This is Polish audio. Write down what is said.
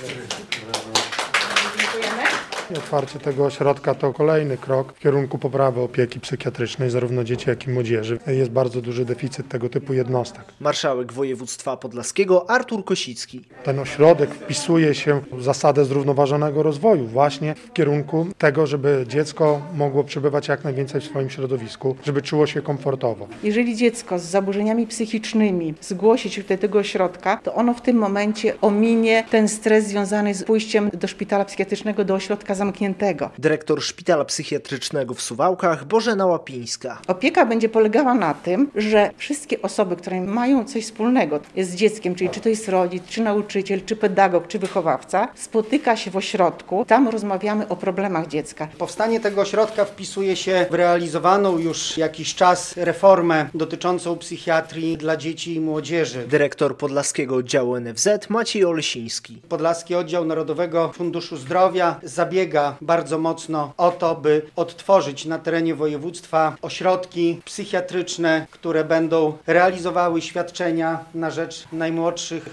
Dziękujemy. Otwarcie tego ośrodka to kolejny krok w kierunku poprawy opieki psychiatrycznej zarówno dzieci, jak i młodzieży. Jest bardzo duży deficyt tego typu jednostek. Marszałek województwa podlaskiego Artur Kosicki. Ten ośrodek wpisuje się w zasadę zrównoważonego rozwoju właśnie w kierunku tego, żeby dziecko mogło przebywać jak najwięcej w swoim środowisku, żeby czuło się komfortowo. Jeżeli dziecko z zaburzeniami psychicznymi zgłosi się do tego ośrodka, to ono w tym momencie ominie ten stres związany z pójściem do szpitala psychiatrycznego, do ośrodka zamkniętego. Dyrektor Szpitala Psychiatrycznego w Suwałkach Bożena Łapińska. Opieka będzie polegała na tym, że wszystkie osoby, które mają coś wspólnego z dzieckiem, czyli czy to jest rodzic, czy nauczyciel, czy pedagog, czy wychowawca, spotyka się w ośrodku. Tam rozmawiamy o problemach dziecka. Powstanie tego ośrodka wpisuje się w realizowaną już jakiś czas reformę dotyczącą psychiatrii dla dzieci i młodzieży. Dyrektor Podlaskiego Oddziału NFZ Maciej Olesiński. Podlaski Oddział Narodowego Funduszu Zdrowia zabiega bardzo mocno o to, by odtworzyć na terenie województwa ośrodki psychiatryczne, które będą realizowały świadczenia na rzecz najmłodszych